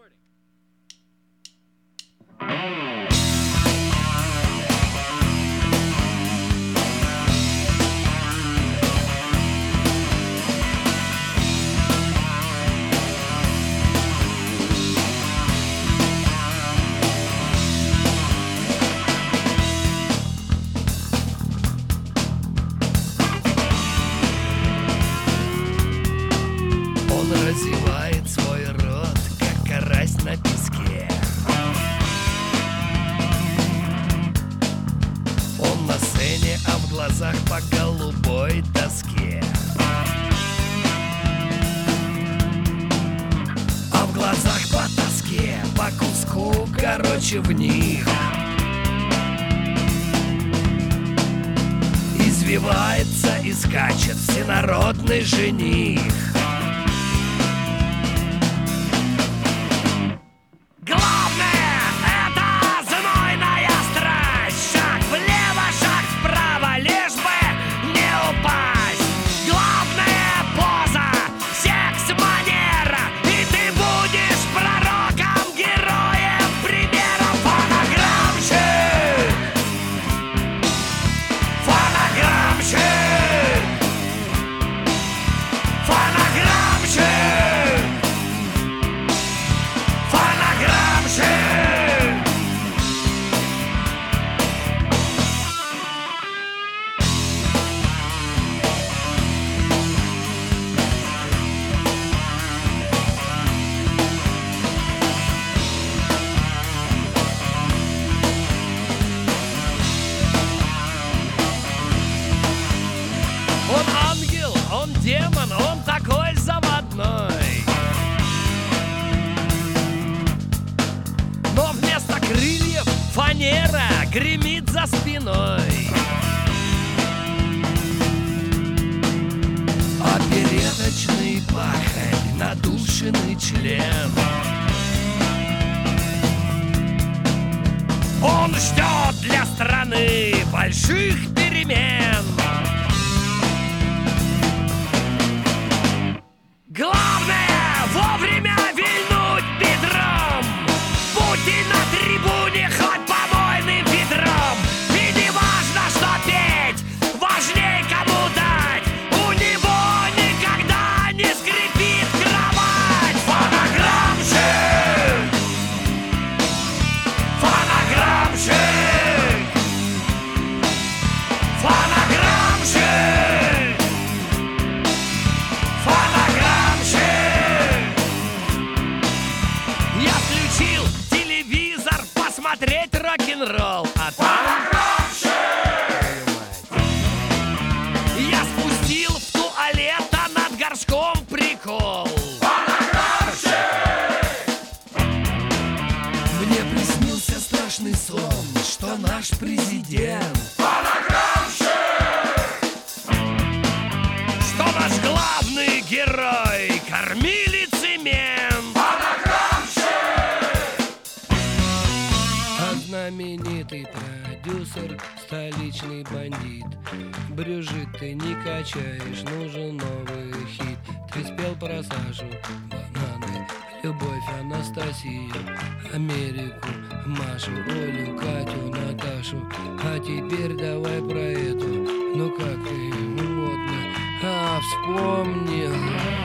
Разевает свой рот, как карась на песке. Он на сцене, а в глазах по голубой доске. А в глазах по тоске, по куску, короче, в них извивается и скачет всенародный жених. Демон, он такой заводной. Но вместо крыльев фанера гремит за спиной. Опереточный пахарь, надушенный член. Он ждет для страны больших перемен. Главное вовремя вильнуть бедром. Будь ты на трибуне хоть помойным ведром. И не важно, что петь, важней кому дать. У него никогда не скрипит кровать. Фонограммщик! Фонограммщик! Фонограммщик! Смотреть рок-н-ролл, а там я спустил в туалет, а над горшком прикол. Мне приснился страшный сон, что наш президент, что наш главный герой кормили цемент. Знаменитый продюсер, столичный бандит. Брюжит ты не качаешь, нужен новый хит. Ты спел про Сашу, бананы, любовь, Анастасию, Америку, Машу, Олю, Катю, Наташу. А теперь давай про эту, ну как и модно. А вспомнил.